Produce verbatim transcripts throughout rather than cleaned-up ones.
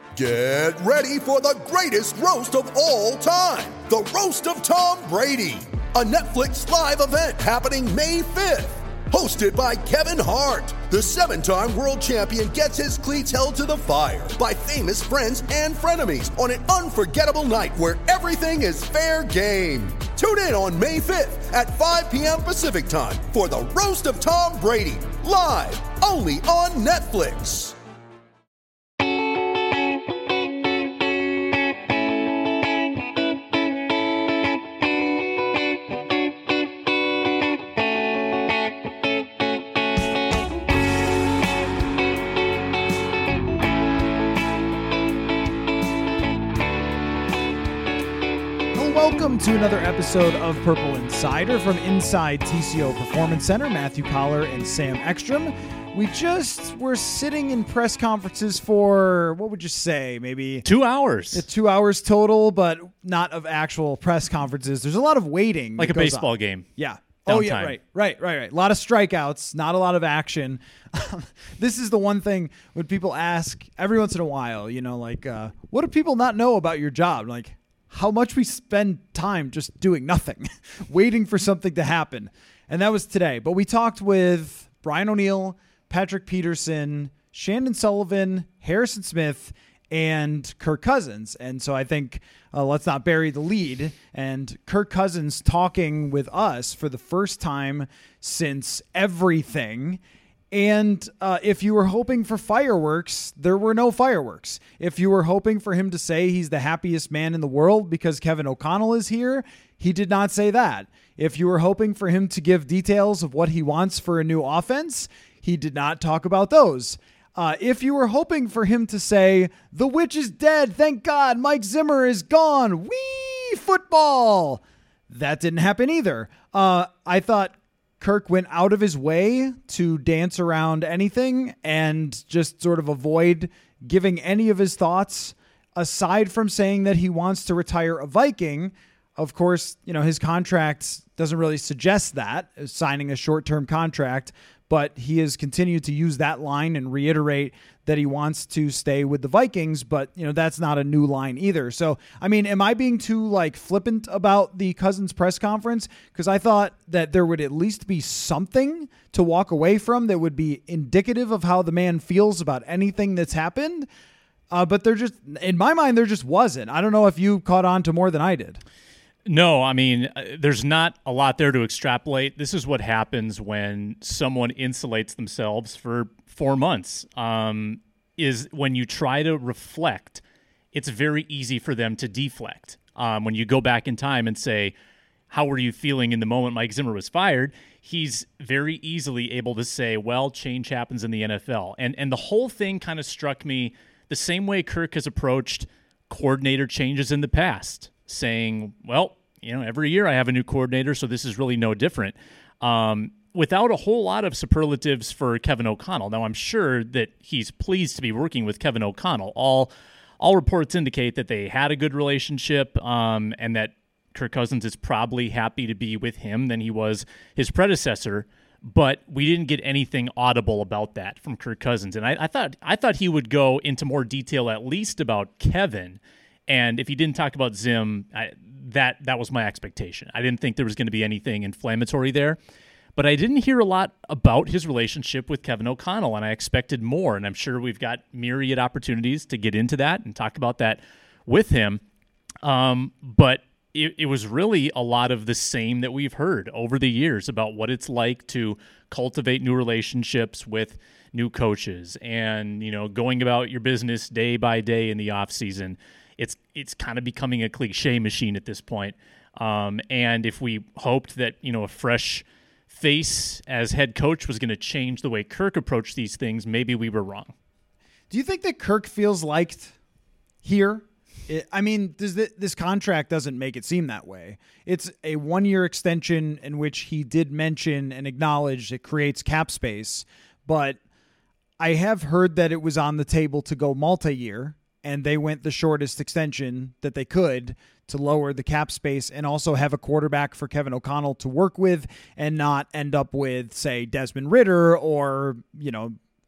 Get ready for the greatest roast of all time, the Roast of Tom Brady, a Netflix live event happening May fifth. Hosted by Kevin Hart, the seven-time world champion gets his cleats held to the fire by famous friends and frenemies on an unforgettable night where everything is fair game. Tune in on May fifth at five p.m. Pacific time for the Roast of Tom Brady, live only on Netflix. Welcome to another episode of Purple Insider from inside T C O Performance Center. Matthew Collar and Sam Ekstrom. We just were sitting in press conferences for, what would you say, maybe two hours. Uh, two hours total, but not of actual press conferences. There's a lot of waiting. Like a baseball on. game. Yeah. Downtime. Oh, yeah, right, right, right, right. A lot of strikeouts, not a lot of action. This is the one thing when people ask every once in a while, you know, like, uh, what do people not know about your job? Like, how much we spend time just doing nothing, waiting for something to happen. And that was today. But we talked with Brian O'Neill, Patrick Peterson, Shandon Sullivan, Harrison Smith, and Kirk Cousins. And so I think uh, let's not bury the lead. And Kirk Cousins talking with us for the first time since everything. And uh, if you were hoping for fireworks, there were no fireworks. If you were hoping for him to say he's the happiest man in the world because Kevin O'Connell is here, he did not say that. If you were hoping for him to give details of what he wants for a new offense, he did not talk about those. Uh, if you were hoping for him to say, the witch is dead, thank God, Mike Zimmer is gone, wee, football, that didn't happen either. Uh, I thought Kirk went out of his way to dance around anything and just sort of avoid giving any of his thoughts aside from saying that he wants to retire a Viking. Of course, you know, his contract doesn't really suggest that, signing a short-term contract, but he has continued to use that line and reiterate that he wants to stay with the Vikings, but, you know, that's not a new line either. So, I mean, am I being too, like, flippant about the Cousins press conference? Because I thought that there would at least be something to walk away from that would be indicative of how the man feels about anything that's happened. Uh, but there just, in my mind, there just wasn't. I don't know if you caught on to more than I did. No, I mean, there's not a lot there to extrapolate. This is what happens when someone insulates themselves for four months, um, is when you try to reflect, it's very easy for them to deflect. Um, when you go back in time and say, how were you feeling in the moment Mike Zimmer was fired? He's very easily able to say, well, change happens in the N F L. And, and the whole thing kind of struck me the same way Kirk has approached coordinator changes in the past, saying, well, you know, every year I have a new coordinator, so this is really no different, um, without a whole lot of superlatives for Kevin O'Connell. Now, I'm sure that he's pleased to be working with Kevin O'Connell. All all reports indicate that they had a good relationship, um, and that Kirk Cousins is probably happy to be with him than he was his predecessor. But we didn't get anything audible about that from Kirk Cousins. And I, I thought I thought he would go into more detail at least about Kevin. And if he didn't talk about Zim, I, that that was my expectation. I didn't think there was going to be anything inflammatory there. But I didn't hear a lot about his relationship with Kevin O'Connell, and I expected more. And I'm sure we've got myriad opportunities to get into that and talk about that with him. Um, but it, it was really a lot of the same that we've heard over the years about what it's like to cultivate new relationships with new coaches and, you know, going about your business day by day in the off season. It's it's kind of becoming a cliche machine at this point. Um, and if we hoped that, you know, a fresh face as head coach was going to change the way Kirk approached these things, maybe we were wrong. Do you think that Kirk feels liked here? It, I mean, does this, this contract doesn't make it seem that way. It's a one-year extension in which he did mention and acknowledge it creates cap space, but I have heard that it was on the table to go multi-year, and they went the shortest extension that they could to lower the cap space and also have a quarterback for Kevin O'Connell to work with and not end up with, say, Desmond Ridder or, you know,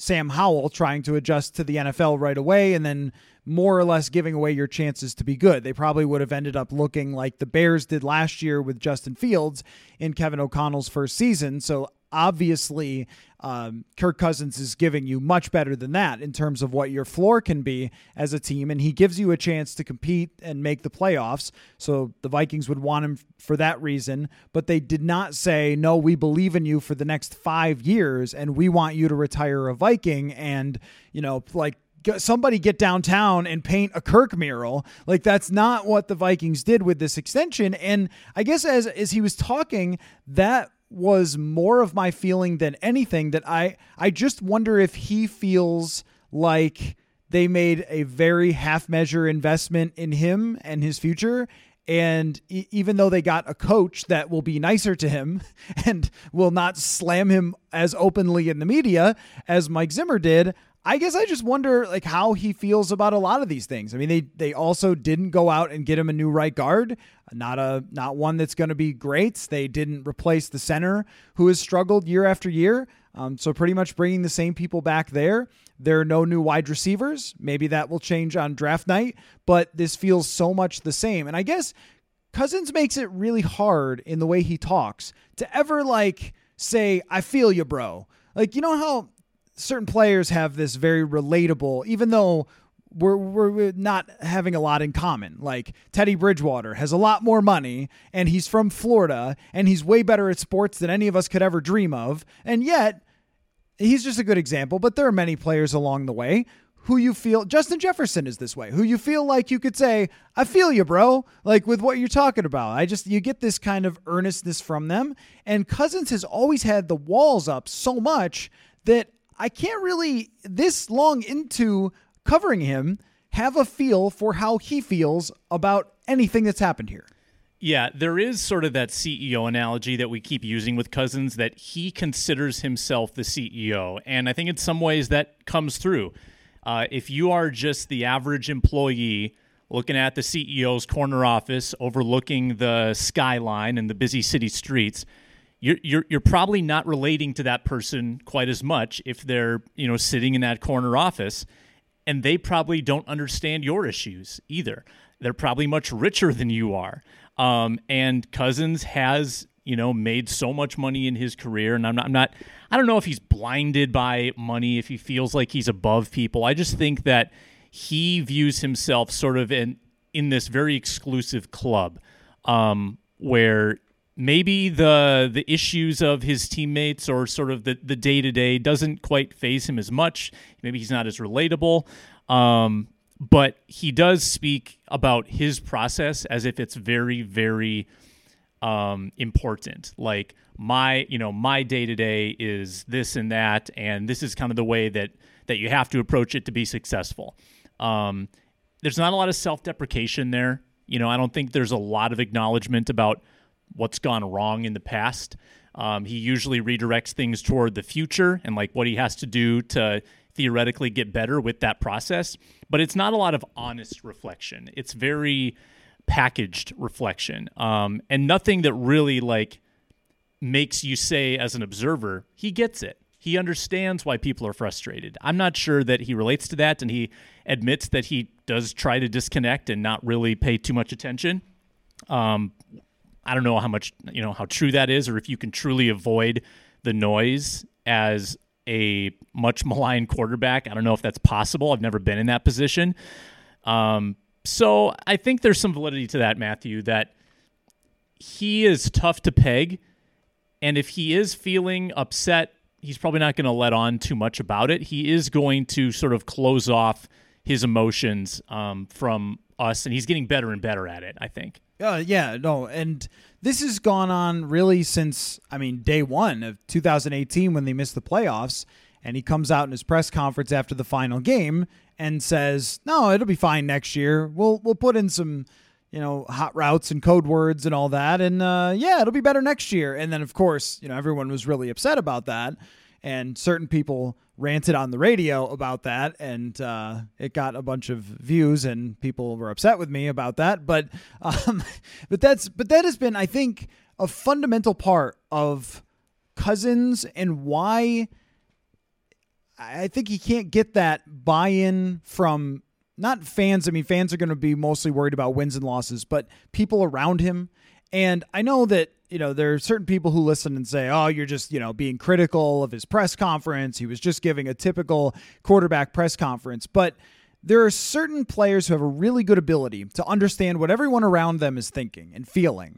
Sam Howell trying to adjust to the N F L right away and then more or less giving away your chances to be good. They probably would have ended up looking like the Bears did last year with Justin Fields in Kevin O'Connell's first season. So obviously, um, Kirk Cousins is giving you much better than that in terms of what your floor can be as a team, and he gives you a chance to compete and make the playoffs. So the Vikings would want him for that reason, but they did not say, no, we believe in you for the next five years, and we want you to retire a Viking and, you know, like, somebody get downtown and paint a Kirk mural. Like, that's not what the Vikings did with this extension. And I guess as, as he was talking, that was more of my feeling than anything, that I, I just wonder if he feels like they made a very half measure investment in him and his future. And e- even though they got a coach that will be nicer to him and will not slam him as openly in the media as Mike Zimmer did, I guess I just wonder like how he feels about a lot of these things. I mean, they they also didn't go out and get him a new right guard, not a not one that's going to be great. They didn't replace the center who has struggled year after year. Um, so pretty much bringing the same people back there. There are no new wide receivers. Maybe that will change on draft night, but this feels so much the same. And I guess Cousins makes it really hard in the way he talks to ever like say, I feel you, bro. Like, you know how certain players have this very relatable, even though we're, we're not having a lot in common. Like Teddy Bridgewater has a lot more money and he's from Florida and he's way better at sports than any of us could ever dream of. And yet he's just a good example, but there are many players along the way who you feel, Justin Jefferson is this way, who you feel like you could say, I feel you, bro. Like with what you're talking about. I just, you get this kind of earnestness from them. And Cousins has always had the walls up so much that I can't really, this long into covering him, have a feel for how he feels about anything that's happened here. Yeah, there is sort of that C E O analogy that we keep using with Cousins, that he considers himself the C E O. And I think in some ways that comes through. Uh, if you are just the average employee looking at the C E O's corner office, overlooking the skyline and the busy city streets, You're, you're you're probably not relating to that person quite as much if they're, you know, sitting in that corner office, and they probably don't understand your issues either. They're probably much richer than you are. Um, and Cousins has, you know, made so much money in his career, and I'm not, I'm not, I don't know if he's blinded by money, if he feels like he's above people. I just think that he views himself sort of in in this very exclusive club, um, where maybe the the issues of his teammates or sort of the, the day-to-day doesn't quite faze him as much. Maybe he's not as relatable. Um, but he does speak about his process as if it's very, very um, important. Like my, you know, my day-to-day is this and that, and this is kind of the way that, that you have to approach it to be successful. Um, there's not a lot of self-deprecation there. You know, I don't think there's a lot of acknowledgement about what's gone wrong in the past. Um, he usually redirects things toward the future and like what he has to do to theoretically get better with that process. But it's not a lot of honest reflection. It's very packaged reflection, um, and nothing that really like makes you say as an observer, he gets it. He understands why people are frustrated. I'm not sure that he relates to that, and he admits that he does try to disconnect and not really pay too much attention. Um, I don't know how much, you know, how true that is, or if you can truly avoid the noise as a much maligned quarterback. I don't know if that's possible. I've never been in that position. Um, so I think there's some validity to that, Matthew, that he is tough to peg. And if he is feeling upset, he's probably not going to let on too much about it. He is going to sort of close off his emotions um, from us, and he's getting better and better at it, I think. Uh, yeah, no, and this has gone on really since, I mean, day one of two thousand eighteen when they missed the playoffs, and he comes out in his press conference after the final game and says, no, it'll be fine next year. We'll we'll put in some, you know, hot routes and code words and all that, and uh, yeah, it'll be better next year. And then, of course, you know, everyone was really upset about that, and certain people ranted on the radio about that, and uh, it got a bunch of views, and people were upset with me about that. But um, but that's but that has been, I think, a fundamental part of Cousins and why I think he can't get that buy-in from not fans. I mean, fans are going to be mostly worried about wins and losses, but people around him. And I know that, you know, there are certain people who listen and say, oh, you're just, you know, being critical of his press conference. He was just giving a typical quarterback press conference. But there are certain players who have a really good ability to understand what everyone around them is thinking and feeling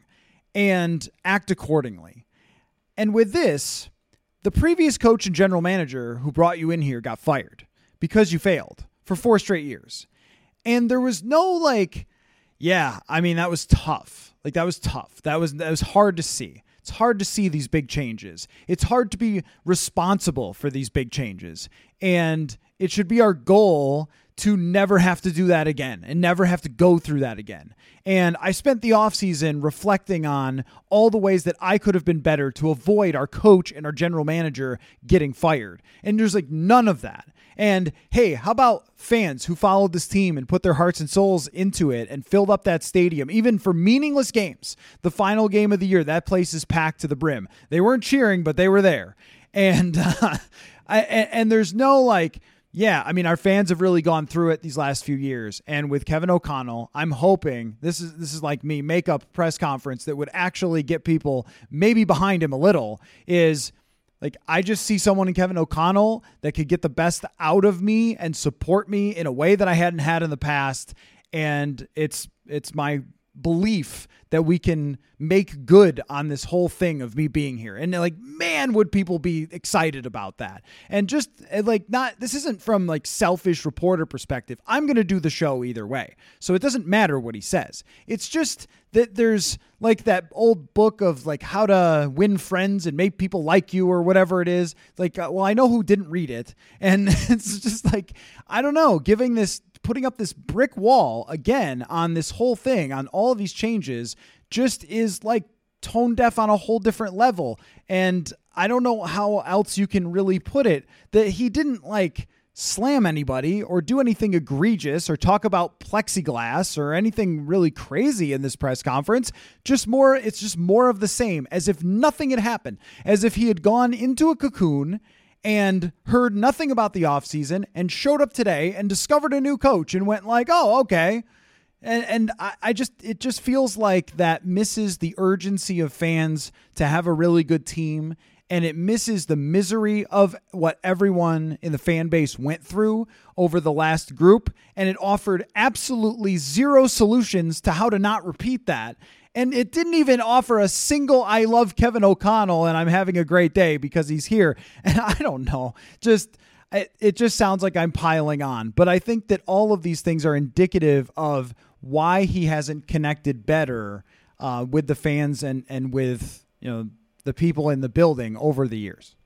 and act accordingly. And with this, the previous coach and general manager who brought you in here got fired because you failed for four straight years. And there was no like, yeah, I mean, that was tough. Like that was tough. That was, that was hard to see. It's hard to see these big changes. It's hard to be responsible for these big changes. And it should be our goal to never have to do that again and never have to go through that again. And I spent the offseason reflecting on all the ways that I could have been better to avoid our coach and our general manager getting fired. And there's like none of that. And hey, how about fans who followed this team and put their hearts and souls into it and filled up that stadium, even for meaningless games? The final game of the year, that place is packed to the brim. They weren't cheering, but they were there. And, uh, I, and, and there's no like, yeah, I mean, our fans have really gone through it these last few years. And with Kevin O'Connell, I'm hoping this is this is like me, makeup press conference that would actually get people maybe behind him a little is like, I just see someone in Kevin O'Connell that could get the best out of me and support me in a way that I hadn't had in the past. And it's it's my belief that we can make good on this whole thing of me being here. And like, man, would people be excited about that? And just like, not, this isn't from like selfish reporter perspective. I'm going to do the show either way. So it doesn't matter what he says. It's just that there's like that old book of like how to win friends and make people like you or whatever it is. Like, uh, well, I know who didn't read it. And it's just like, I don't know, giving this, putting up this brick wall again on this whole thing, on all of these changes, just is like tone deaf on a whole different level. And I don't know how else you can really put it, that he didn't like slam anybody or do anything egregious or talk about plexiglass or anything really crazy in this press conference. Just more, it's just more of the same, as if nothing had happened, as if he had gone into a cocoon and heard nothing about the offseason and showed up today and discovered a new coach and went like, oh, okay. And and I, I just, it just feels like that misses the urgency of fans to have a really good team. And it misses the misery of what everyone in the fan base went through over the last group. And it offered absolutely zero solutions to how to not repeat that. And it didn't even offer a single, I love Kevin O'Connell and I'm having a great day because he's here. And I don't know, just, it, it just sounds like I'm piling on. But I think that all of these things are indicative of why he hasn't connected better uh, with the fans and, and with, you know, the people in the building over the years.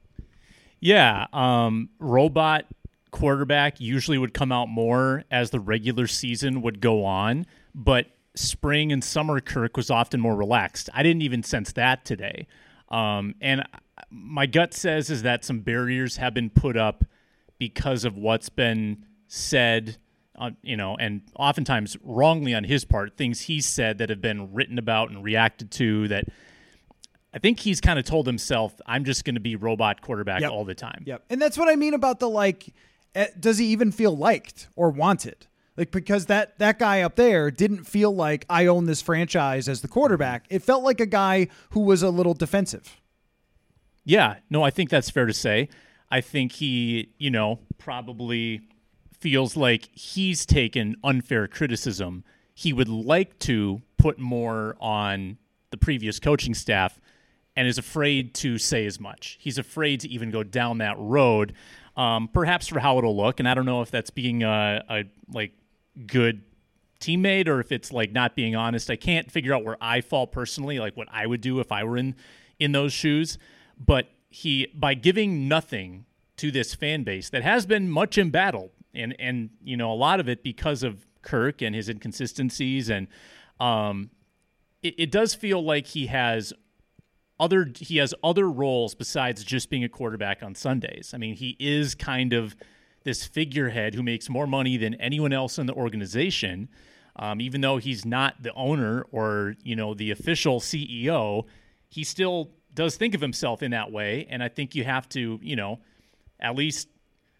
Yeah. Um, robot quarterback usually would come out more as the regular season would go on, but spring and summer Kirk was often more relaxed. I didn't even sense that today. Um, and my gut says is that some barriers have been put up because of what's been said, uh, you know, and oftentimes wrongly on his part, things he's said that have been written about and reacted to that I think he's kind of told himself, I'm just going to be robot quarterback yep. all the time. Yep. And that's what I mean about the, like, does he even feel liked or wanted? Like, because that, that guy up there didn't feel like I own this franchise as the quarterback. It felt like a guy who was a little defensive. Yeah, no, I think that's fair to say. I think he, you know, probably feels like he's taken unfair criticism. He would like to put more on the previous coaching staff and is afraid to say as much. He's afraid to even go down that road, um, perhaps for how it'll look. And I don't know if that's being a, a like, good teammate or if it's like not being honest. I can't figure out where I fall personally, like what I would do if I were in in those shoes. But he, by giving nothing to this fan base that has been much embattled, and and you know a lot of it because of Kirk and his inconsistencies, and um, it, it does feel like he has other he has other roles besides just being a quarterback on Sundays. I mean, he is kind of this figurehead who makes more money than anyone else in the organization, um, even though he's not the owner or, you know, the official C E O, he still does think of himself in that way. And I think you have to, you know, at least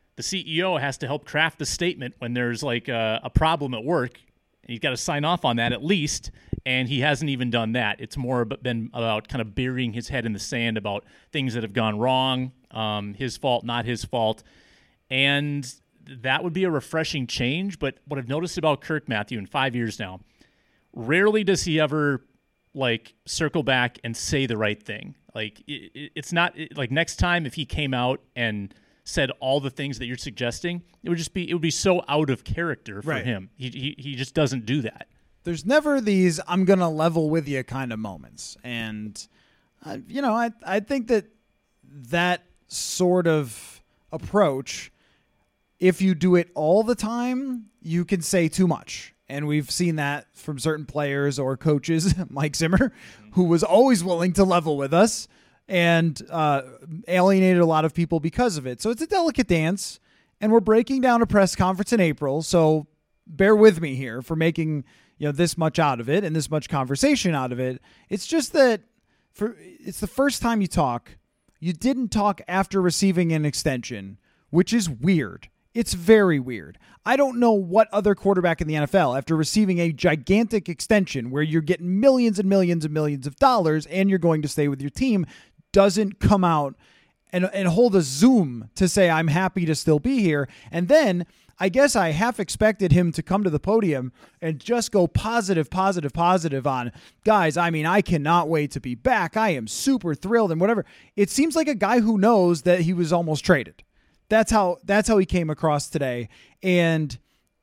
the C E O has to help craft the statement when there's like a, a problem at work. And he's got to sign off on that at least, and he hasn't even done that. It's more been about kind of burying his head in the sand about things that have gone wrong, um, his fault, not his fault. And that would be a refreshing change. But what I've noticed about Kirk, Matthew, in five years now, rarely does he ever like circle back and say the right thing. Like it, it's not it, like next time if he came out and said all the things that you're suggesting, it would just be it would be so out of character for right. him. He, he he just doesn't do that. There's never these I'm gonna level with you kind of moments, and uh, you know I I think that that sort of approach, if you do it all the time, you can say too much. And we've seen that from certain players or coaches, Mike Zimmer, who was always willing to level with us and uh, alienated a lot of people because of it. So it's a delicate dance, and we're breaking down a press conference in April. So bear with me here for making you know this much out of it and this much conversation out of it. It's just that for it's the first time you talk. You didn't talk after receiving an extension, which is weird. It's very weird. I don't know what other quarterback in the N F L, after receiving a gigantic extension where you're getting millions and millions and millions of dollars and you're going to stay with your team, doesn't come out and, and hold a Zoom to say, I'm happy to still be here. And then I guess I half expected him to come to the podium and just go positive, positive, positive on, guys, I mean, I cannot wait to be back. I am super thrilled and whatever. It seems like a guy who knows that he was almost traded. That's how that's how he came across today. And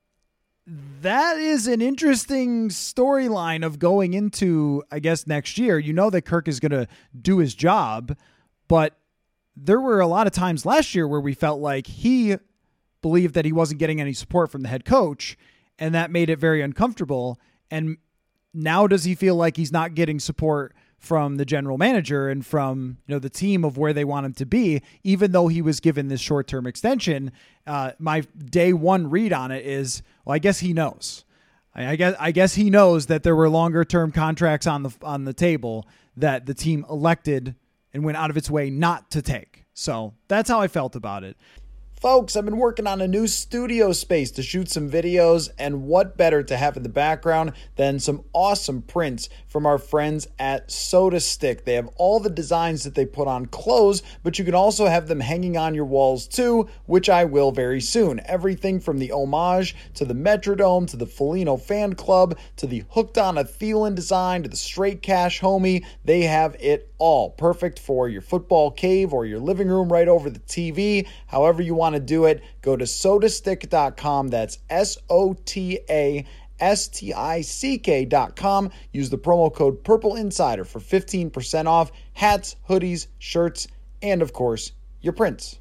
that is an interesting storyline of going into, I guess, next year. You know that Kirk is going to do his job, but there were a lot of times last year where we felt like he believed that he wasn't getting any support from the head coach, and that made it very uncomfortable. And now does he feel like he's not getting support from the general manager and from you know the team of where they want him to be, even though he was given this short-term extension? Uh, my day one read on it is, well, I guess he knows. I, I guess I guess he knows that there were longer-term contracts on the on the table that the team elected and went out of its way not to take. So that's how I felt about it. Folks, I've been working on a new studio space to shoot some videos, and what better to have in the background than some awesome prints from our friends at Soda Stick. They have all the designs that they put on clothes, but you can also have them hanging on your walls too, which I will very soon. Everything from the Homage to the Metrodome to the Foligno Fan Club to the Hooked on a Thielen design to the Straight Cash Homie. They have it all. Perfect for your football cave or your living room right over the T V. However you want to do it, go to soda stick dot com. That's S O T A S T I C K dot com. Use the promo code Purple Insider for fifteen percent off hats, hoodies, shirts, and of course, your prints.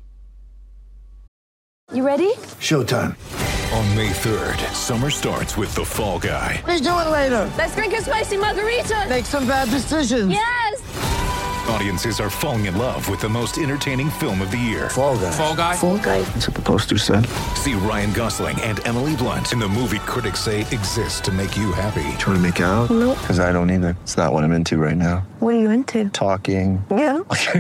You ready? Showtime. On May third, summer starts with The Fall Guy. Let's do it later. Let's drink a spicy margarita. Make some bad decisions. Yes. Audiences are falling in love with the most entertaining film of the year. Fall Guy. Fall Guy. Fall Guy. That's what the poster said. See Ryan Gosling and Emily Blunt in the movie critics say exists to make you happy. Trying to make it out? Nope. Because I don't either. It's not what I'm into right now. What are you into? Talking. Yeah.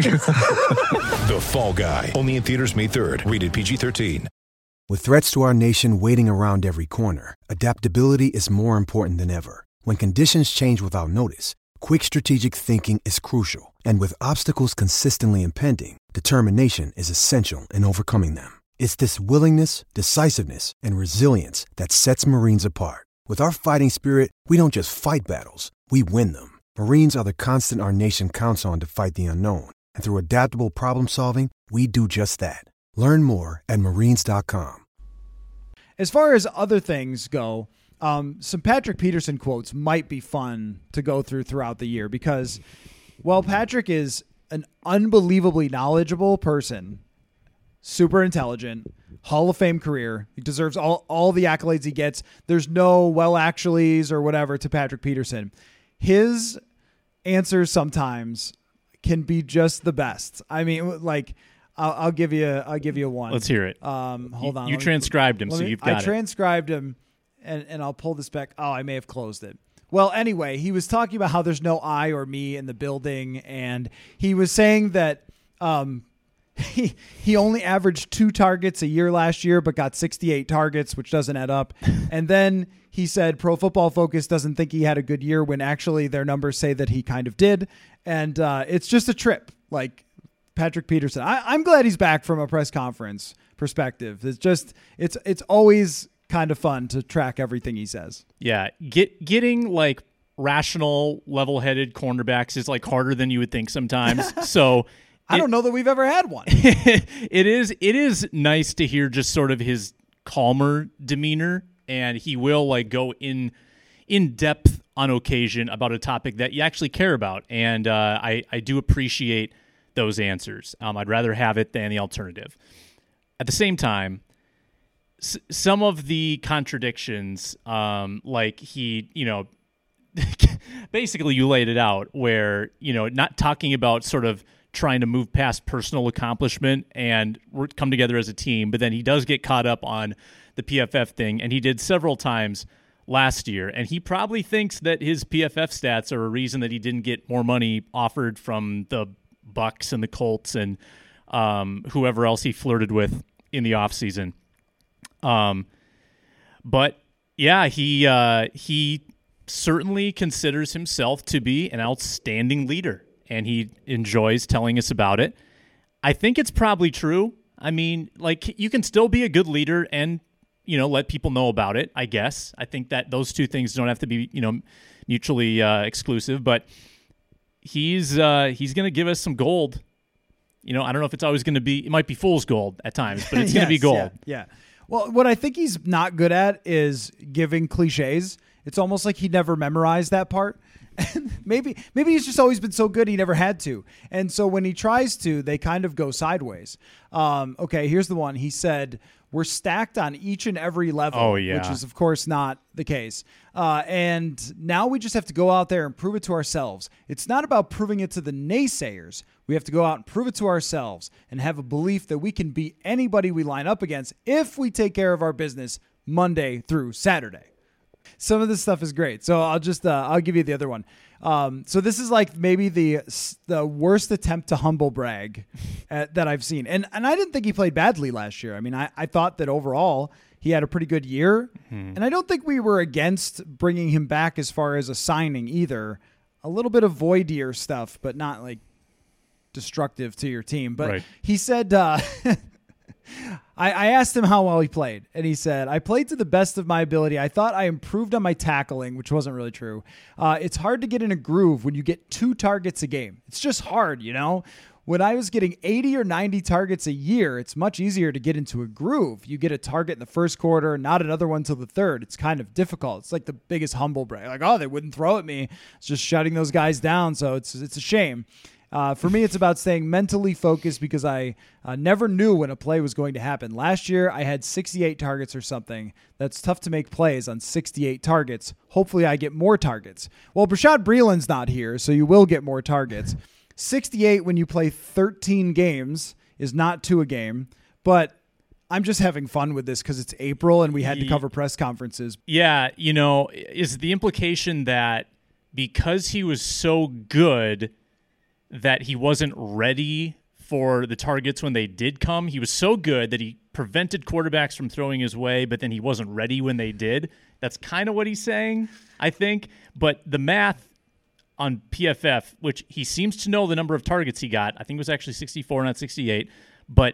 The Fall Guy. Only in theaters May third. Rated P G thirteen. With threats to our nation waiting around every corner, adaptability is more important than ever. When conditions change without notice, quick strategic thinking is crucial. And with obstacles consistently impending, determination is essential in overcoming them. It's this willingness, decisiveness, and resilience that sets Marines apart. With our fighting spirit, we don't just fight battles, we win them. Marines are the constant our nation counts on to fight the unknown. And through adaptable problem solving, we do just that. Learn more at marines dot com. As far as other things go, um, some Patrick Peterson quotes might be fun to go through throughout the year because, well, Patrick is an unbelievably knowledgeable person, super intelligent, Hall of Fame career. He deserves all, all the accolades he gets. There's no well actuallys or whatever to Patrick Peterson. His answers sometimes can be just the best. I mean, like... I'll, I'll give you. I'll give you one. Let's hear it. Um, hold you, on. You me, transcribed him, so me, you've got I it. transcribed him, and and I'll pull this back. Oh, I may have closed it. Well, anyway, he was talking about how there's no I or me in the building, and he was saying that um, he he only averaged two targets a year last year, but got sixty-eight targets, which doesn't add up. And then he said Pro Football Focus doesn't think he had a good year when actually their numbers say that he kind of did. And uh, it's just a trip, like Patrick Peterson. I, I'm glad he's back from a press conference perspective. It's just it's it's always kind of fun to track everything he says. Yeah, get getting like rational, level-headed cornerbacks is like harder than you would think sometimes. So. I It, don't know that we've ever had one. it is it is nice to hear just sort of his calmer demeanor, and he will like go in in depth on occasion about a topic that you actually care about, and uh, I I do appreciate those answers. Um, I'd rather have it than the alternative. At the same time, s- some of the contradictions, um, like he, you know, basically you laid it out, where you know not talking about sort of trying to move past personal accomplishment and work, come together as a team. But then he does get caught up on the P F F thing, and he did several times last year. And he probably thinks that his P F F stats are a reason that he didn't get more money offered from the Bucks and the Colts and um, whoever else he flirted with in the offseason. Um, but yeah, he uh, he certainly considers himself to be an outstanding leader, and he enjoys telling us about it. I think it's probably true. I mean, like, you can still be a good leader and, you know, let people know about it, I guess. I think that those two things don't have to be, you know, mutually uh, exclusive, but he's uh, he's going to give us some gold. You know, I don't know if it's always going to be, it might be fool's gold at times, but it's Yes, going to be gold. Yeah, yeah. Well, what I think he's not good at is giving cliches. It's almost like he never memorized that part. maybe maybe he's just always been so good he never had to. And so when he tries to, they kind of go sideways. Um, okay, here's the one. He said, we're stacked on each and every level, Oh, yeah. which is, of course, not the case. Uh, and now we just have to go out there and prove it to ourselves. It's not about proving it to the naysayers. We have to go out and prove it to ourselves and have a belief that we can beat anybody we line up against if we take care of our business Monday through Saturday. Some of this stuff is great. So I'll just, uh, I'll give you the other one. Um, so this is like maybe the the worst attempt to humble brag at, that I've seen. And and I didn't think he played badly last year. I mean, I, I thought that overall he had a pretty good year. Mm-hmm. And I don't think we were against bringing him back as far as a signing either. A little bit of void year stuff, but not like destructive to your team. But right. He said... Uh, I, I asked him how well he played, and he said, I played to the best of my ability. I thought I improved on my tackling, which wasn't really true. Uh, it's hard to get in a groove when you get two targets a game. It's just hard, you know? When I was getting eighty or ninety targets a year, it's much easier to get into a groove. You get a target in the first quarter, not another one till the third. It's kind of difficult. It's like the biggest humble brag. Like, oh, they wouldn't throw at me. It's just shutting those guys down, so it's it's a shame. Uh, for me, it's about staying mentally focused because I uh, never knew when a play was going to happen. Last year, I had sixty-eight targets or something. That's tough to make plays on sixty-eight targets. Hopefully, I get more targets. Well, Bashaud Breeland's not here, so you will get more targets. sixty-eight when you play thirteen games is not two a game, but I'm just having fun with this because it's April and we had to cover press conferences. Yeah, you know, is the implication that because he was so good that he wasn't ready for the targets when they did come? He was so good that he prevented quarterbacks from throwing his way, but then he wasn't ready when they did. That's kind of what he's saying, I think. But the math on P F F, which he seems to know the number of targets he got, I think it was actually sixty-four, not sixty-eight, but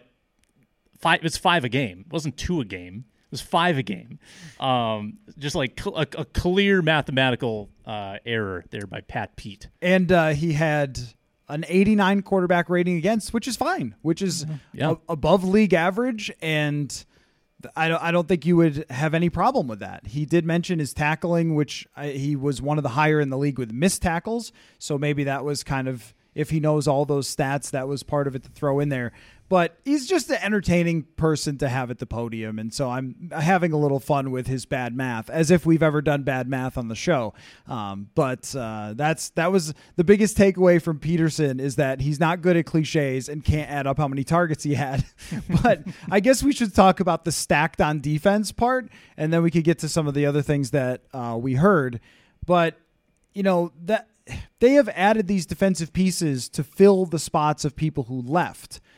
five, it was five a game. It wasn't two a game. It was five a game. Um, just like cl- a, a clear mathematical uh, error there by Pat Pete. And uh, he had an eighty-nine quarterback rating against, which is fine, which is yeah. a- above league average. And I don't, I don't think you would have any problem with that. He did mention his tackling, which I, he was one of the higher in the league with missed tackles. So maybe that was kind of, if he knows all those stats, that was part of it to throw in there. But he's just an entertaining person to have at the podium. And so I'm having a little fun with his bad math, as if we've ever done bad math on the show. Um, but uh, that's that was the biggest takeaway from Peterson, is that he's not good at cliches and can't add up how many targets he had. But I guess we should talk about the stacked on defense part, and then we could get to some of the other things that uh, we heard. But, you know, that they have added these defensive pieces to fill the spots of people who left.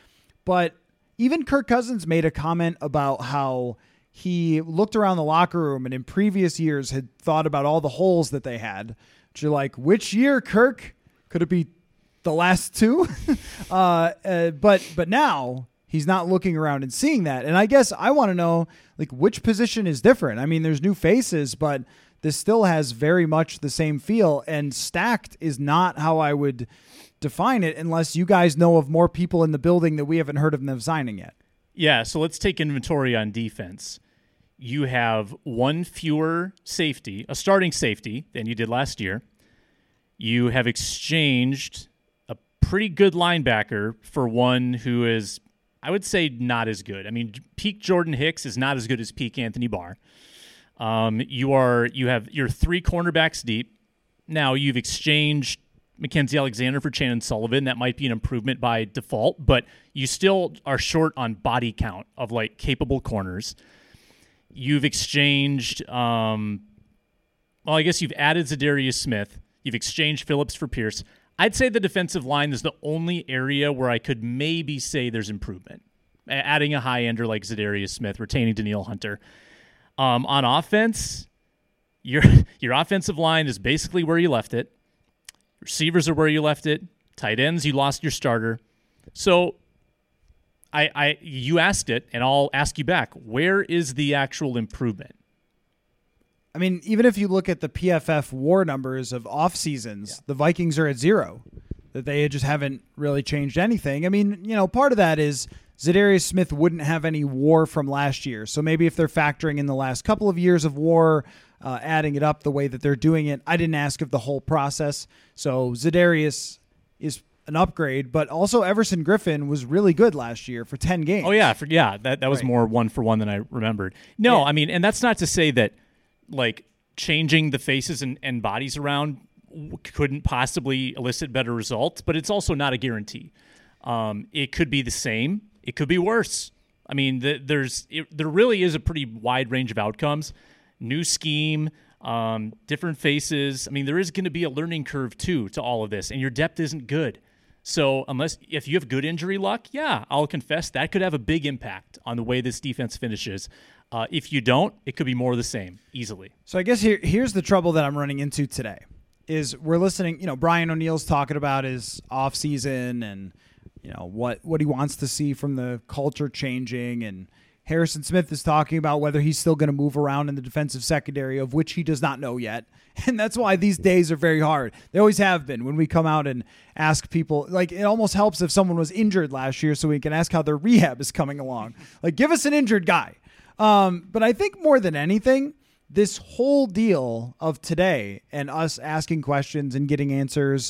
But even Kirk Cousins made a comment about how he looked around the locker room and in previous years had thought about all the holes that they had. Which you're like, which year, Kirk? Could it be the last two? uh, uh, but but now he's not looking around and seeing that. And I guess I want to know, like, which position is different? I mean, there's new faces, but this still has very much the same feel. And stacked is not how I would define it unless you guys know of more people in the building that we haven't heard of them signing yet. Yeah, so let's take inventory on defense. You have one fewer safety, a starting safety, than you did last year. You have exchanged a pretty good linebacker for one who is, I would say, not as good. I mean, peak Jordan Hicks is not as good as peak Anthony Barr. Um, you are you have your three cornerbacks deep. Now you've exchanged Mackenzie Alexander for Shannon Sullivan. That might be an improvement by default, but you still are short on body count of like capable corners. You've exchanged, um, well, I guess you've added Zadarius Smith. You've exchanged Phillips for Pierce. I'd say the defensive line is the only area where I could maybe say there's improvement. Adding a high-ender like Zadarius Smith, retaining Danielle Hunter. Um, on offense, your your offensive line is basically where you left it. Receivers are where you left it. Tight ends, you lost your starter. So I, I you asked it, and I'll ask you back. Where is the actual improvement? I mean, even if you look at the P F F WAR numbers of off seasons, yeah. the Vikings are at zero. That they just haven't really changed anything. I mean, you know, part of that is Zadarius Smith wouldn't have any WAR from last year. So maybe if they're factoring in the last couple of years of WAR, uh, adding it up the way that they're doing it, I didn't ask of the whole process. So Zadarius is an upgrade, but also Everson Griffin was really good last year for ten games. Oh, yeah. For, yeah, that, that was right. more one for one than I remembered. No, yeah. I mean, and that's not to say that, like, changing the faces and, and bodies around couldn't possibly elicit better results, but it's also not a guarantee. Um, it could be the same. It could be worse. I mean, the, there's it, there really is a pretty wide range of outcomes. New scheme, um, different faces. I mean, there is going to be a learning curve, too, to all of this, and your depth isn't good. So unless if you have good injury luck, yeah, I'll confess that could have a big impact on the way this defense finishes. Uh, if you don't, it could be more of the same, easily. So I guess here here's the trouble that I'm running into today is we're listening, you know, Brian O'Neill's talking about his offseason and, you know, what, what he wants to see from the culture changing, and Harrison Smith is talking about whether he's still going to move around in the defensive secondary, of which he does not know yet. And that's why these days are very hard. They always have been when we come out and ask people. Like, it almost helps if someone was injured last year so we can ask how their rehab is coming along. Like, give us an injured guy. Um, but I think more than anything, this whole deal of today and us asking questions and getting answers,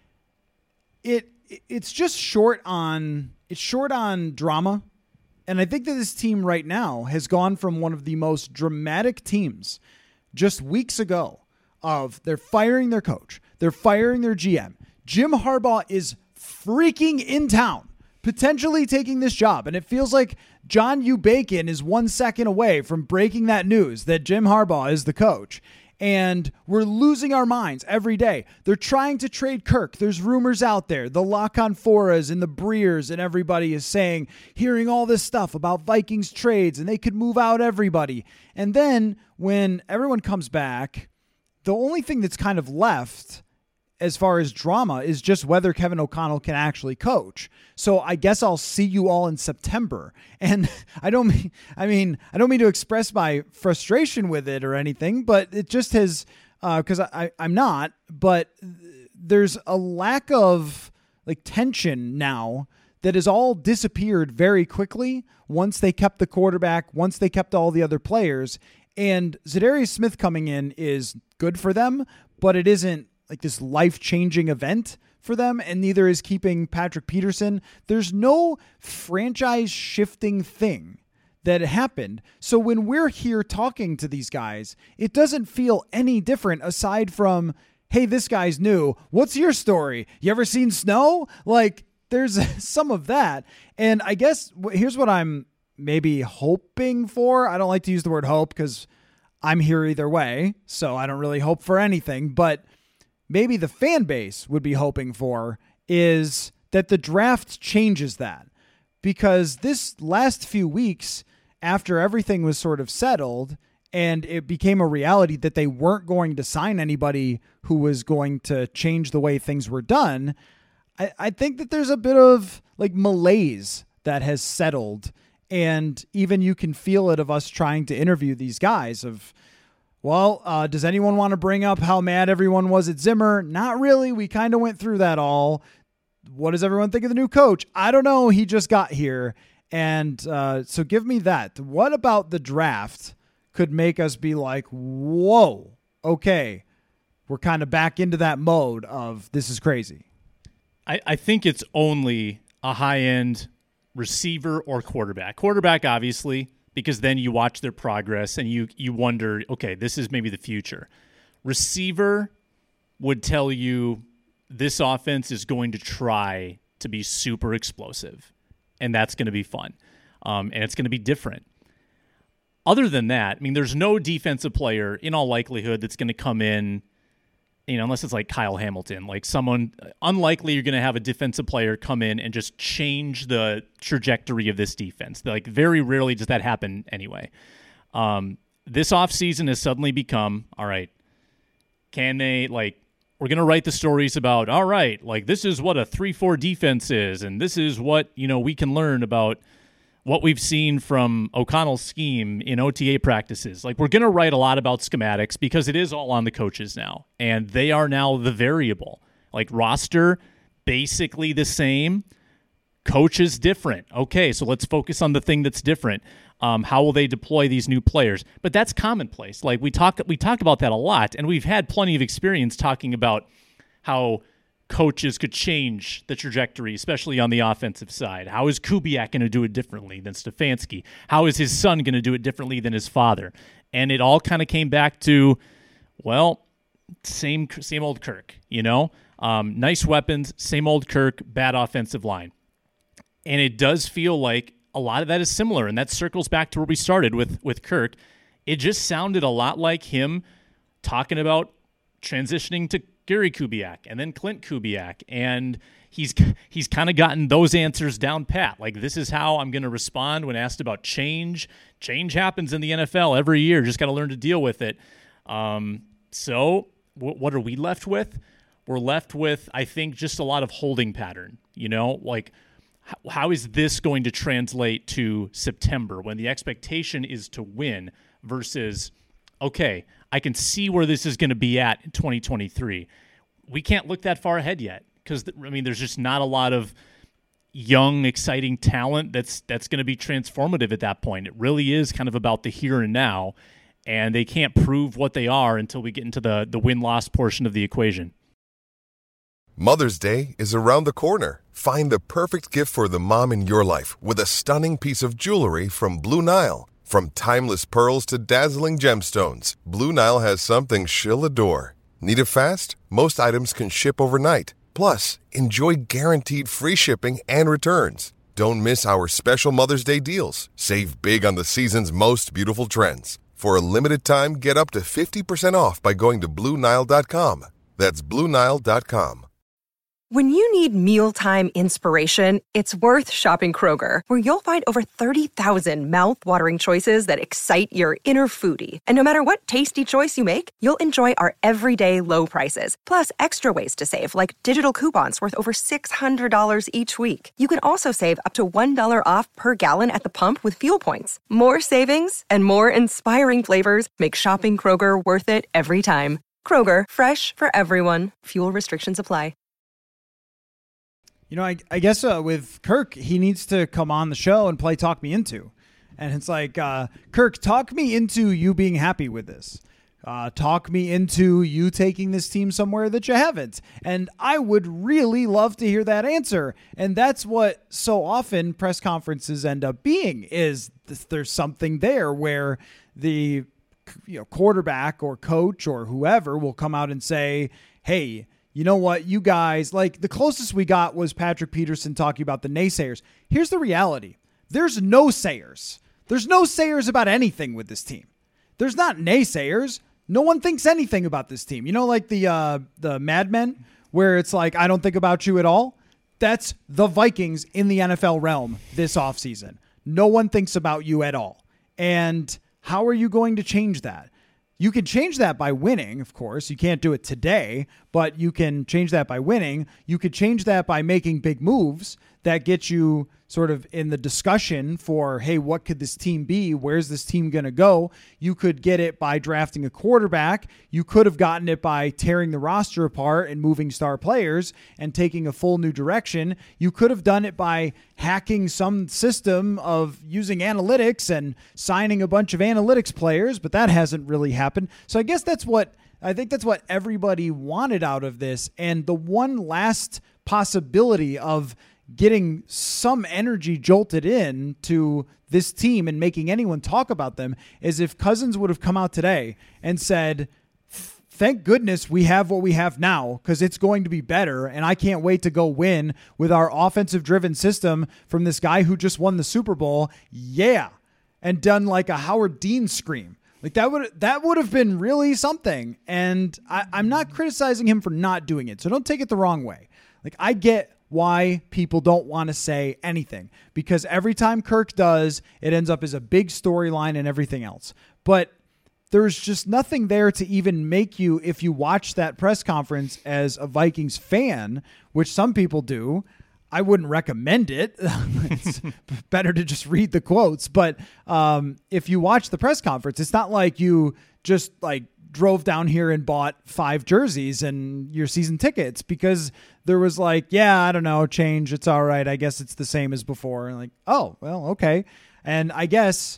it it's just short on it's short on drama. And I think that this team right now has gone from one of the most dramatic teams just weeks ago of they're firing their coach, they're firing their G M. Jim Harbaugh is freaking in town, potentially taking this job. And it feels like John U. Bacon is one second away from breaking that news that Jim Harbaugh is the coach. And we're losing our minds every day. They're trying to trade Kirk. There's rumors out there. The Lock-On Foras and the Breers and everybody is saying, hearing all this stuff about Vikings trades, and they could move out everybody. And then when everyone comes back, the only thing that's kind of left as far as drama is just whether Kevin O'Connell can actually coach. So I guess I'll see you all in September. And I don't mean, I mean, I don't mean to express my frustration with it or anything, but it just has, uh, cause I, I'm not, but there's a lack of like tension now that has all disappeared very quickly once they kept the quarterback, once they kept all the other players. And Zadarius Smith coming in is good for them, but it isn't like this life-changing event for them, and neither is keeping Patrick Peterson. There's no franchise-shifting thing that happened. So when we're here talking to these guys, it doesn't feel any different aside from, hey, this guy's new. What's your story? You ever seen snow? Like, there's some of that. And I guess here's what I'm maybe hoping for. I don't like to use the word hope because I'm here either way, so I don't really hope for anything, but maybe the fan base would be hoping for is that the draft changes that. because this last few weeks after everything was sort of settled and it became a reality that they weren't going to sign anybody who was going to change the way things were done, I, I think that there's a bit of like malaise that has settled. And even you can feel it of us trying to interview these guys of, well, uh, does anyone want to bring up how mad everyone was at Zimmer? Not really. We kind of went through that all. What does everyone think of the new coach? I don't know. He just got here. And uh, so give me that. What about the draft could make us be like, whoa, okay, we're kind of back into that mode of this is crazy? I, I think it's only a high-end receiver or quarterback. Quarterback, obviously, because then you watch their progress and you you wonder, okay, this is maybe the future. Receiver would tell you this offense is going to try to be super explosive, and that's going to be fun, um, and it's going to be different. Other than that, I mean, there's no defensive player in all likelihood that's going to come in, you know, unless it's like Kyle Hamilton, like someone unlikely you're going to have a defensive player come in and just change the trajectory of this defense. Like very rarely does that happen anyway. Um, this offseason has suddenly become, all right, can they like, we're going to write the stories about, all right, like this is what a three four defense is. And this is what, you know, we can learn about what we've seen from O'Connell's scheme in O T A practices. Like, we're going to write a lot about schematics because it is all on the coaches now, and they are now the variable. Like, roster, basically the same. Coaches, different. Okay, so let's focus on the thing that's different. Um, how will they deploy these new players? But that's commonplace. Like, we talk, we talk about that a lot, and we've had plenty of experience talking about how coaches could change the trajectory, especially on the offensive side. How is Kubiak going to do it differently than Stefanski? How is his son going to do it differently than his father? And it all kind of came back to, well, same same old Kirk, you know? Um, nice weapons, same old Kirk, bad offensive line. And it does feel like a lot of that is similar, and that circles back to where we started with, with Kirk. It just sounded a lot like him talking about transitioning to Gary Kubiak and then Clint Kubiak, and he's he's kind of gotten those answers down pat. Like, this is how I'm going to respond when asked about change. Change happens in the N F L every year. Just got to learn to deal with it. Um, so w- what are we left with? We're left with, I think, just a lot of holding pattern. You know, like h- how is this going to translate to September when the expectation is to win versus, okay, I can see where this is going to be at in twenty twenty-three. We can't look that far ahead yet because, I mean, there's just not a lot of young, exciting talent that's that's going to be transformative at that point. It really is kind of about the here and now, and they can't prove what they are until we get into the, the win-loss portion of the equation. Mother's Day is around the corner. Find the perfect gift for the mom in your life with a stunning piece of jewelry from Blue Nile. From timeless pearls to dazzling gemstones, Blue Nile has something she'll adore. Need it fast? Most items can ship overnight. Plus, enjoy guaranteed free shipping and returns. Don't miss our special Mother's Day deals. Save big on the season's most beautiful trends. For a limited time, get up to fifty percent off by going to Blue Nile dot com. That's Blue Nile dot com. When you need mealtime inspiration, it's worth shopping Kroger, where you'll find over thirty thousand mouth-watering choices that excite your inner foodie. And no matter what tasty choice you make, you'll enjoy our everyday low prices, plus extra ways to save, like digital coupons worth over six hundred dollars each week. You can also save up to one dollar off per gallon at the pump with fuel points. More savings and more inspiring flavors make shopping Kroger worth it every time. Kroger, fresh for everyone. Fuel restrictions apply. You know, I, I guess uh, with Kirk, he needs to come on the show and play Talk Me Into. And it's like, uh, Kirk, talk me into you being happy with this. Uh, talk me into you taking this team somewhere that you haven't. And I would really love to hear that answer. And that's what so often press conferences end up being, is this, there's something there where the you know quarterback or coach or whoever will come out and say, hey, you know what, you guys, like the closest we got was Patrick Peterson talking about the naysayers. Here's the reality. There's no sayers. There's no sayers about anything with this team. There's not naysayers. No one thinks anything about this team. You know, like the uh, the Mad Men, where it's like, I don't think about you at all. That's the Vikings in the N F L realm this offseason. No one thinks about you at all. And how are you going to change that? You can change that by winning, of course. You can't do it today, but you can change that by winning. You could change that by making big moves that get you sort of in the discussion for, hey, what could this team be? Where's this team going to go? You could get it by drafting a quarterback. You could have gotten it by tearing the roster apart and moving star players and taking a full new direction. You could have done it by hacking some system of using analytics and signing a bunch of analytics players, but that hasn't really happened. So I guess that's what I think that's what everybody wanted out of this. And the one last possibility of getting some energy jolted in to this team and making anyone talk about them is if Cousins would have come out today and said, thank goodness we have what we have now because it's going to be better, and I can't wait to go win with our offensive-driven system from this guy who just won the Super Bowl. Yeah. And done like a Howard Dean scream. Like that would that would have been really something. And I, I'm not criticizing him for not doing it, so don't take it the wrong way. Like I get why people don't want to say anything because every time Kirk does, it ends up as a big storyline and everything else. But there's just nothing there to even make you, if you watch that press conference as a Vikings fan, which some people do, I wouldn't recommend it. It's better to just read the quotes. But um, if you watch the press conference, it's not like you just like drove down here and bought five jerseys and your season tickets because there was like, yeah, I don't know, change. It's all right. I guess it's the same as before. And like, oh, well, okay. And I guess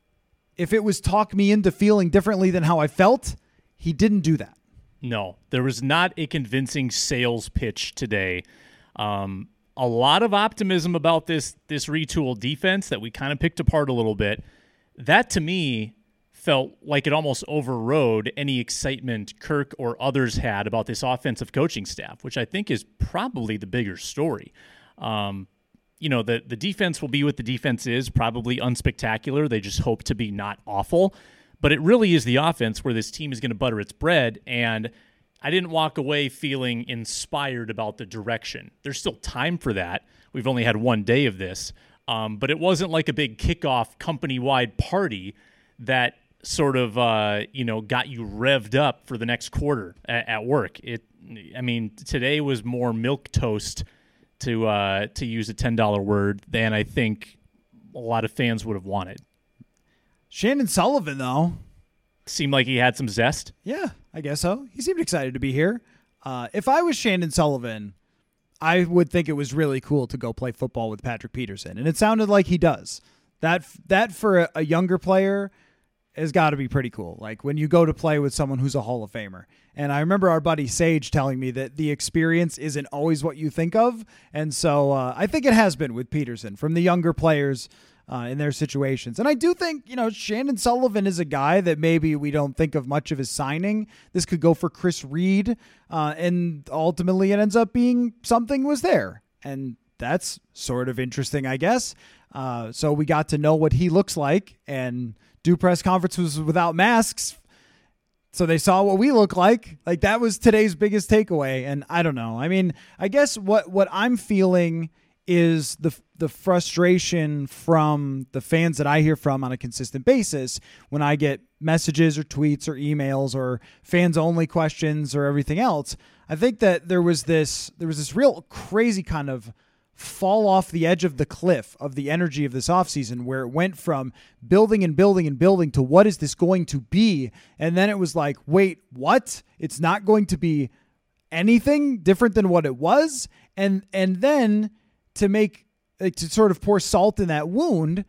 if it was talk me into feeling differently than how I felt, he didn't do that. No, there was not a convincing sales pitch today. Um, a lot of optimism about this, this retool defense that we kind of picked apart a little bit. That to me felt like it almost overrode any excitement Kirk or others had about this offensive coaching staff, which I think is probably the bigger story. Um, you know, the, the defense will be what the defense is, probably unspectacular. They just hope to be not awful. But it really is the offense where this team is going to butter its bread, and I didn't walk away feeling inspired about the direction. There's still time for that. We've only had one day of this. Um, but it wasn't like a big kickoff company-wide party that sort of, uh, you know, got you revved up for the next quarter at, at work. It, I mean, today was more milquetoast, to uh, to use a ten dollar word, than I think a lot of fans would have wanted. Shannon Sullivan, though, seemed like he had some zest. Yeah, I guess so. He seemed excited to be here. Uh, if I was Shannon Sullivan, I would think it was really cool to go play football with Patrick Peterson, and it sounded like he does. That that for a, a younger player has got to be pretty cool. Like when you go to play with someone who's a Hall of Famer. And I remember our buddy Sage telling me that the experience isn't always what you think of. And so uh, I think it has been with Peterson from the younger players uh, in their situations. And I do think, you know, Shannon Sullivan is a guy that maybe we don't think of much of his signing. This could go for Chris Reed. Uh, and ultimately it ends up being something was there. And that's sort of interesting, I guess. Uh, so we got to know what he looks like and do press conferences without masks. So they saw what we look like. Like that was today's biggest takeaway. And I don't know. I mean, I guess what, what I'm feeling is the the frustration from the fans that I hear from on a consistent basis when I get messages or tweets or emails or fans only questions or everything else. I think that there was this there was this real crazy kind of fall off the edge of the cliff of the energy of this offseason where it went from building and building and building to what is this going to be? And then it was like, wait, what? It's not going to be anything different than what it was. And, and then to make, like, to sort of pour salt in that wound,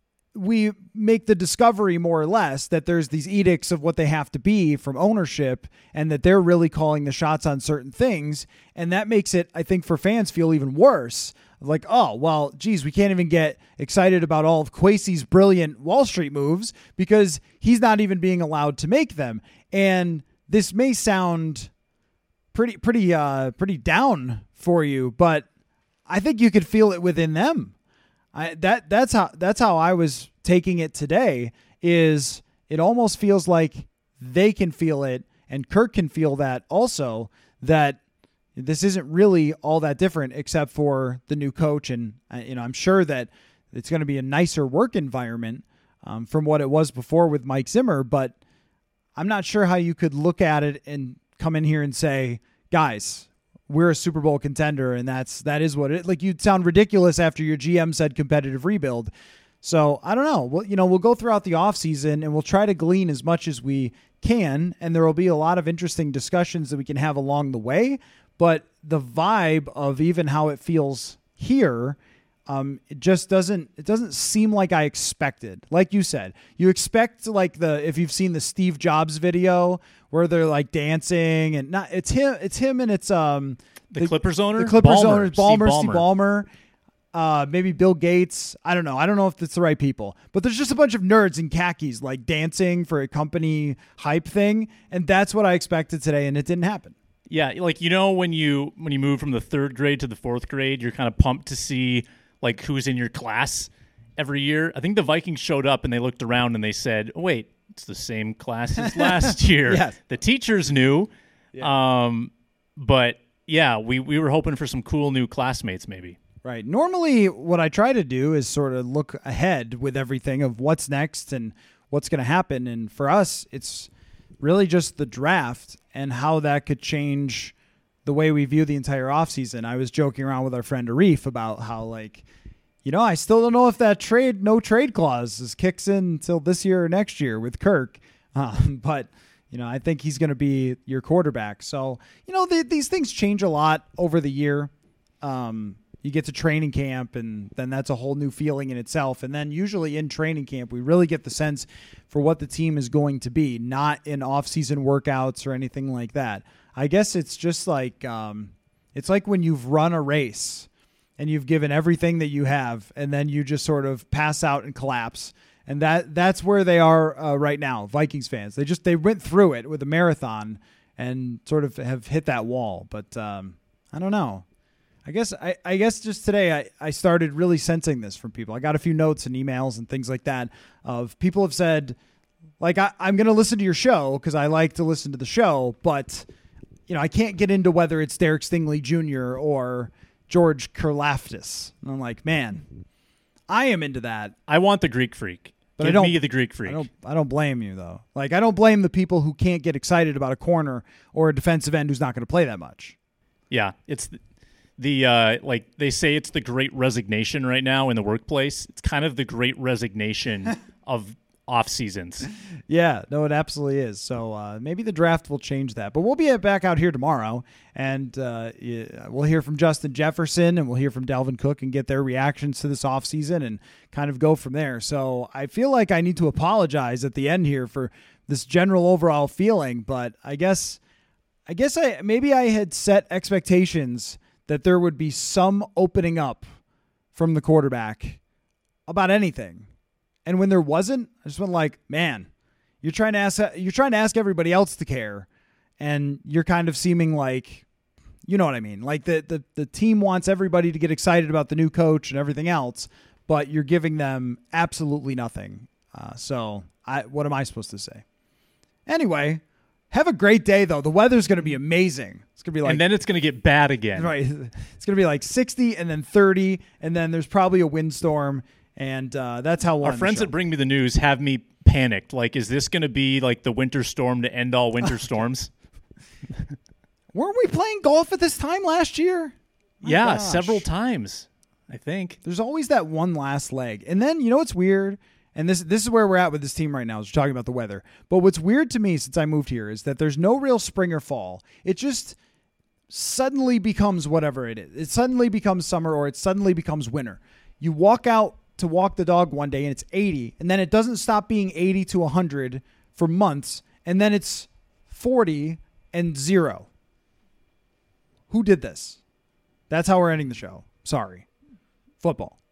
we make the discovery more or less that there's these edicts of what they have to be from ownership and that they're really calling the shots on certain things. And that makes it, I think, for fans feel even worse. Like, oh, well, geez, we can't even get excited about all of Kwesi's brilliant Wall Street moves because he's not even being allowed to make them. And this may sound pretty, pretty, uh, pretty down for you, but I think you could feel it within them. I, that that's how that's how I was taking it today. Is it almost feels like they can feel it, and Kirk can feel that also. That this isn't really all that different except for the new coach. And, uh, you know, I'm sure that it's going to be a nicer work environment um, from what it was before with Mike Zimmer, but I'm not sure how you could look at it and come in here and say, guys, we're a Super Bowl contender, and that's that is what it like. You'd sound ridiculous after your G M said competitive rebuild. So I don't know. Well, you know, we'll go throughout the offseason and we'll try to glean as much as we can, and there will be a lot of interesting discussions that we can have along the way. But the vibe of even how it feels here, um, it just doesn't it doesn't seem like I expected. Like you said, you expect like the if you've seen the Steve Jobs video where they're like dancing and not it's him it's him and it's um the, the Clippers owner, the Clippers Ballmer, owner, Ballmer, Steve Steve Ballmer. Uh, maybe Bill Gates. I don't know. I don't know if it's the right people, but there's just a bunch of nerds in khakis like dancing for a company hype thing, and that's what I expected today, and it didn't happen. Yeah, like you know when you when you move from the third grade to the fourth grade, you're kind of pumped to see like who's in your class every year. I think the Vikings showed up and they looked around and they said, oh, "Wait, it's the same class as last year." Yes. The teachers knew, Yeah. um, but yeah, we we were hoping for some cool new classmates, maybe. Right. Normally, what I try to do is sort of look ahead with everything of what's next and what's going to happen. And for us, it's really just the draft and how that could change the way we view the entire offseason. I was joking around with our friend Arif about how, like, you know, I still don't know if that trade, no trade clause is kicks in until this year or next year with Kirk. Um, but, you know, I think he's going to be your quarterback. So, you know, the, these things change a lot over the year. Um, You get to training camp, and then that's a whole new feeling in itself. And then usually in training camp, we really get the sense for what the team is going to be, not in off-season workouts or anything like that. I guess it's just like um, it's like when you've run a race and you've given everything that you have, and then you just sort of pass out and collapse. And that that's where they are uh, right now, Vikings fans. They just they went through it with a marathon and sort of have hit that wall. But um, I don't know. I guess I, I guess just today I, I started really sensing this from people. I got a few notes and emails and things like that of people have said, like, I, I'm going to listen to your show because I like to listen to the show, but, you know, I can't get into whether it's Derek Stingley Junior or George Karlaftis. And I'm like, man, I am into that. I want the Greek Freak. But Give I don't, me the Greek Freak. I don't, I don't blame you, though. Like, I don't blame the people who can't get excited about a corner or a defensive end who's not going to play that much. Yeah, it's... The- The uh, like they say it's the great resignation right now in the workplace. It's kind of the great resignation of off seasons. Yeah, no, it absolutely is. So uh, maybe the draft will change that. But we'll be back out here tomorrow, and uh, yeah, we'll hear from Justin Jefferson and we'll hear from Dalvin Cook and get their reactions to this offseason and kind of go from there. So I feel like I need to apologize at the end here for this general overall feeling, but I guess I guess I maybe I had set expectations that there would be some opening up from the quarterback about anything. And when there wasn't, I just went like, man, you're trying to ask you're trying to ask everybody else to care, and you're kind of seeming like, you know what I mean? Like the the, the team wants everybody to get excited about the new coach and everything else, but you're giving them absolutely nothing. Uh, so I what am I supposed to say? Anyway, have a great day, though. The weather's going to be amazing. It's going to be like, and then it's going to get bad again. Right. It's going to be like sixty and then thirty, and then there's probably a windstorm, and uh, that's how Our friends that bring me the news have me panicked. Like, is this going to be like the winter storm to end all winter storms? Weren't we playing golf at this time last year? My yeah, gosh. several times, I think. There's always that one last leg. And then, you know what's weird? And this this is where we're at with this team right now, is we're talking about the weather. But what's weird to me since I moved here is that there's no real spring or fall. It just suddenly becomes whatever it is. It suddenly becomes summer, or it suddenly becomes winter. You walk out to walk the dog one day and it's eighty, and then it doesn't stop being eighty to one hundred for months, and then it's forty and zero. Who did this? That's how we're ending the show. Sorry. Football.